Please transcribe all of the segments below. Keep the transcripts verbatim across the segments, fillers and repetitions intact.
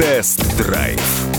Тест-драйв.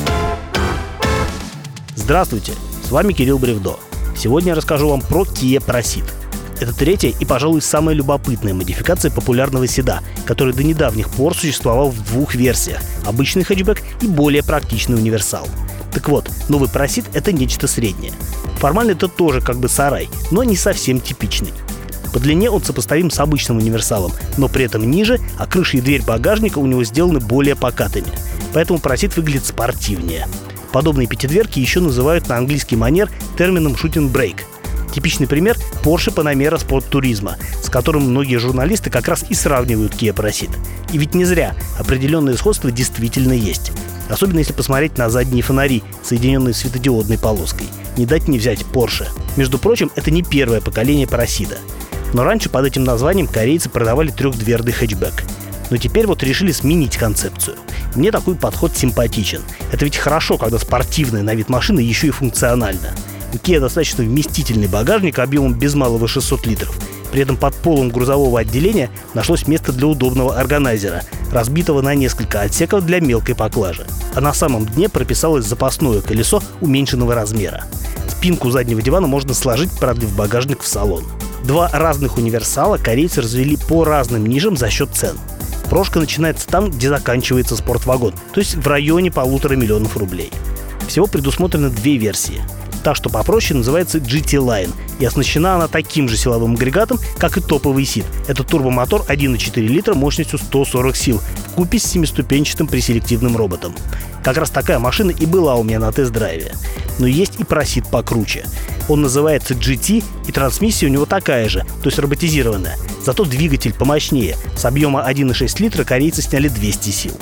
Здравствуйте, с вами Кирилл Бревдо. Сегодня я расскажу вам про Kia Proceed. Это третья и, пожалуй, самая любопытная модификация популярного седа, который до недавних пор существовал в двух версиях – обычный хэтчбэк и более практичный универсал. Так вот, новый Proceed – это нечто среднее. Формально это тоже как бы сарай, но не совсем типичный. По длине он сопоставим с обычным универсалом, но при этом ниже, а крыша и дверь багажника у него сделаны более покатыми. Поэтому Proceed выглядит спортивнее. Подобные пятидверки еще называют на английский манер термином «shooting brake». Типичный пример – Porsche Panamera Sport Turismo, с которым многие журналисты как раз и сравнивают Kia Proceed. И ведь не зря, определенное сходство действительно есть. Особенно если посмотреть на задние фонари, соединенные светодиодной полоской. Не дать не взять Porsche. Между прочим, это не первое поколение Proceed. Но раньше под этим названием корейцы продавали трехдверный хэтчбэк. Но теперь вот решили сменить концепцию. Мне такой подход симпатичен. Это ведь хорошо, когда спортивная на вид машина еще и функциональна. У Kia достаточно вместительный багажник объемом без малого шестьсот литров. При этом под полом грузового отделения нашлось место для удобного органайзера, разбитого на несколько отсеков для мелкой поклажи. А на самом дне прописалось запасное колесо уменьшенного размера. Спинку заднего дивана можно сложить, продлив багажник в салон. Два разных универсала корейцы развели по разным нишам за счет цен. Прошка начинается там, где заканчивается спортвагон, то есть в районе полутора миллионов рублей. Всего предусмотрены две версии. Та, что попроще, называется джи ти Line, и оснащена она таким же силовым агрегатом, как и топовый Ceed. Это турбомотор один и четыре литра мощностью сто сорок сил, вкупе с семиступенчатым преселективным роботом. Как раз такая машина и была у меня на тест-драйве. Но есть и Proceed покруче. Он называется джи ти, и трансмиссия у него такая же, то есть роботизированная. Зато двигатель помощнее. С объема один и шесть литра корейцы сняли двести сил.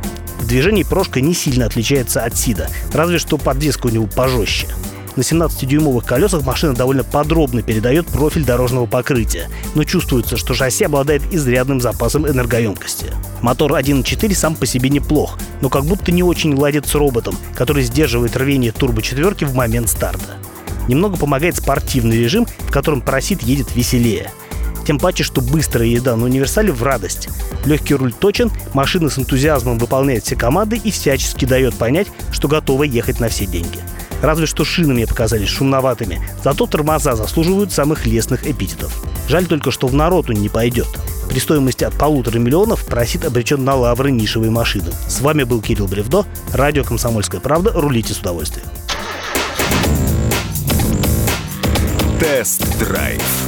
В движении прошка не сильно отличается от Ceed, разве что подвеска у него пожестче. На семнадцатидюймовых колесах машина довольно подробно передает профиль дорожного покрытия, но чувствуется, что шасси обладает изрядным запасом энергоемкости. Мотор один и четыре сам по себе неплох, но как будто не очень ладит с роботом, который сдерживает рвение турбочетверки в момент старта. Немного помогает спортивный режим, в котором Proceed едет веселее. Тем паче, что быстрая езда на универсале в радость. Легкий руль точен, машина с энтузиазмом выполняет все команды и всячески дает понять, что готова ехать на все деньги. Разве что шины мне показались шумноватыми, зато тормоза заслуживают самых лестных эпитетов. Жаль только, что в народ он не пойдет. При стоимости от полутора миллионов Proceed обречен на лавры нишевой машины. С вами был Кирилл Бревдо, радио «Комсомольская правда». Рулите с удовольствием. Тест-драйв.